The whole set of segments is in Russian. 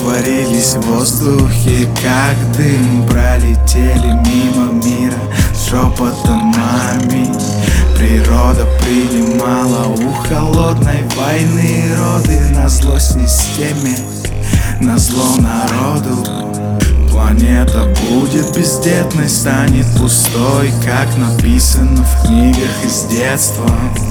растворились в воздухе, как дым. Пролетели мимо мира с шепотом аминь. Природа принимала у холодной войны роды. Назло системе, назло народу. Планета будет бездетной, станет пустой, как написано в книгах из детства.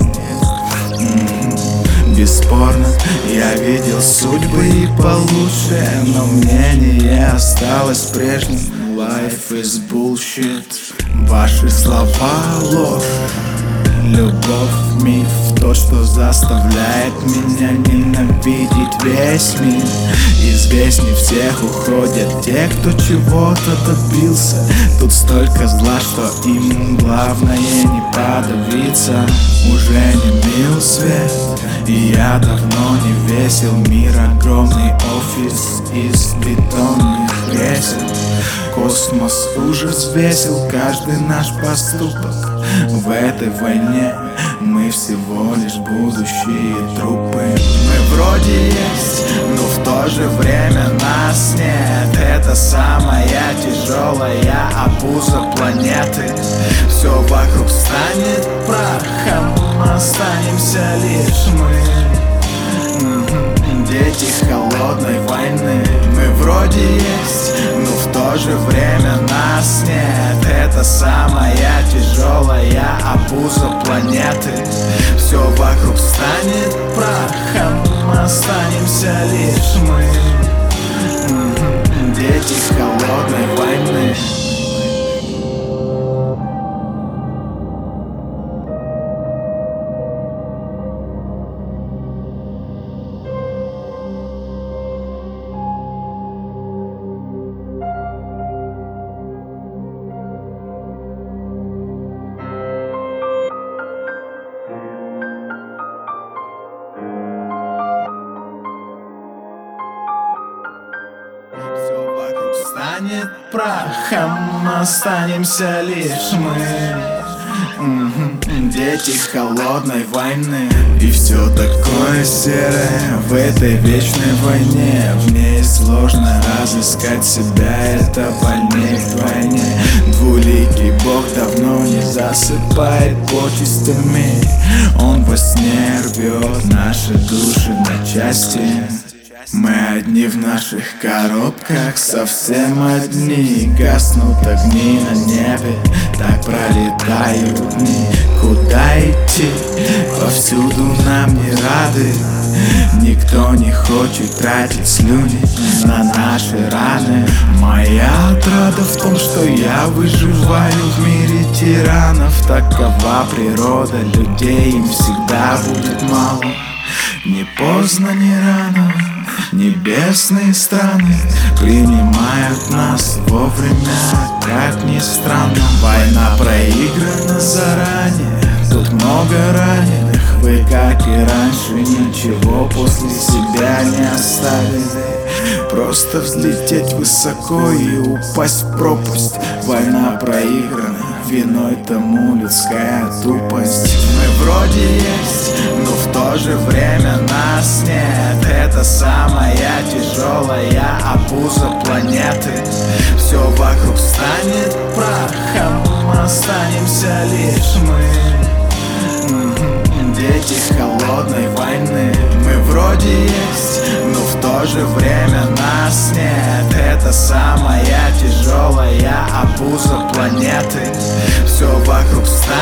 Бесспорно, я видел судьбы и получше, но мнение осталось прежним. Life is bullshit. Ваши слова ложь. Любовь, миф, то, что заставляет меня ненавидеть весь мир. Известней всех уходят те, кто чего-то добился. Тут столько зла, что им главное не подавиться. Уже не мил свет, и я давно не весел. Мир огромный офис из бетонных кресел. Космос уже взвесил каждый наш поступок. В этой войне мы всего лишь будущие трупы. Мы вроде есть, но в то же время нас нет. Это самая тяжелая обуза планеты. Все вокруг станет прахом, останемся лишь мы. Дети холодной войны. Мы вроде есть, но в то же время нас нет. Это самая тяжелая обуза планеты. Все вокруг станет прахом, останемся лишь мы. Дети холодной войны. Все вокруг станет прахом, останемся лишь мы. Дети холодной войны. И все такое серое в этой вечной войне. В ней сложно разыскать себя, это больнее вдвойне. Двуликий Бог давно не засыпает почестями. Он во сне рвет наши души на части. Мы одни в наших коробках, совсем одни. Гаснут огни на небе, так пролетают дни. Куда идти? Повсюду нам не рады. Никто не хочет тратить слюни на наши раны. Моя отрада в том, что я выживаю в мире тиранов. Такова природа людей, им всегда будет мало. Не поздно, не рано. Небесные страны принимают нас вовремя, как ни странно. Война проиграна заранее, тут много раненых. Вы, как и раньше, ничего после себя не оставили. Просто взлететь высоко и упасть в пропасть. Война проиграна, виной тому людская тупость. Мы вроде есть, но в то же время нас нет. Это самая тяжелая обуза планеты. Все вокруг станет прахом, останемся лишь мы. Дети холодной войны. Мы вроде есть, но в то же время нас нет. Это самая тяжелая обуза планеты. Все вокруг станет